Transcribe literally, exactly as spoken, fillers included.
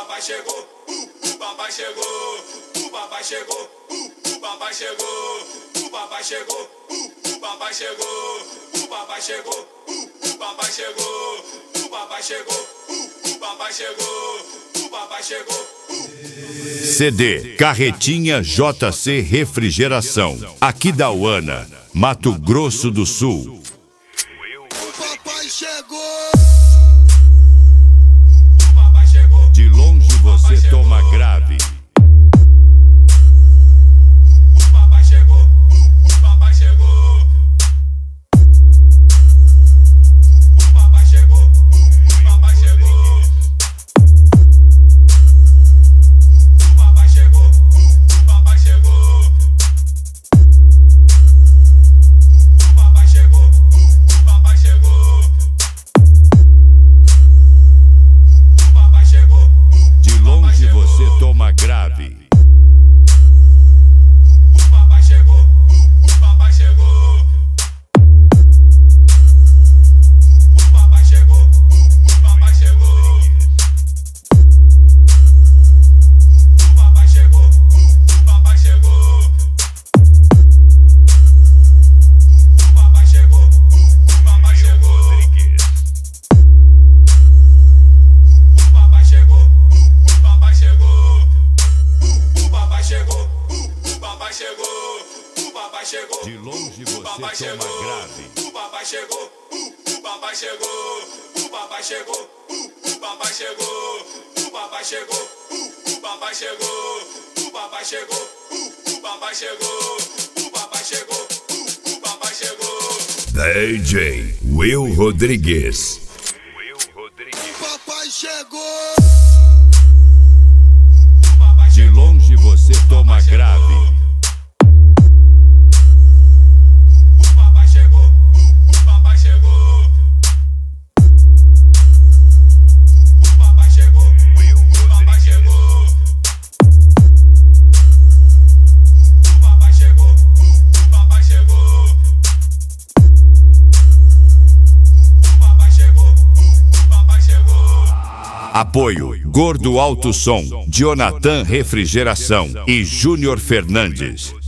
papai chegou, uh, o papai chegou, o papai chegou, uh, o papai chegou, o papai chegou, uh, o papai chegou, o papai chegou, uh, o papai chegou, o papai chegou, uh, o papai chegou, o papai chegou. C D Carretinha J C Refrigeração, aqui da Uana, Mato Grosso do Sul. O papai chegou. De longe você toma grave. O papai chegou, o papai chegou. O papai chegou, o papai chegou. O papai chegou, o papai chegou. O papai chegou, o papai chegou. O papai chegou. De longe você toma grave. O papai chegou, o papai chegou. O papai chegou, o papai chegou. O papai chegou, o papai chegou. O papai chegou, o papai chegou. O papai chegou, o papai chegou. O papai chegou, o papai chegou. O papai chegou. De longe O papai você toma chegou, grave. o papai chegou, o papai chegou, o papai chegou, o papai chegou, o papai chegou, o papai chegou, o papai chegou, o papai chegou, o papai chegou, o papai chegou. D J Will Rodrigues. O papai chegou. O papai De chegou, longe você toma grave. o papai chegou, o papai chegou. O papai chegou, o papai chegou. O papai chegou, o papai chegou. O papai chegou, o papai chegou. Apoio Gordo Alto Som, Jonathan Refrigeração e Júnior Fernandes.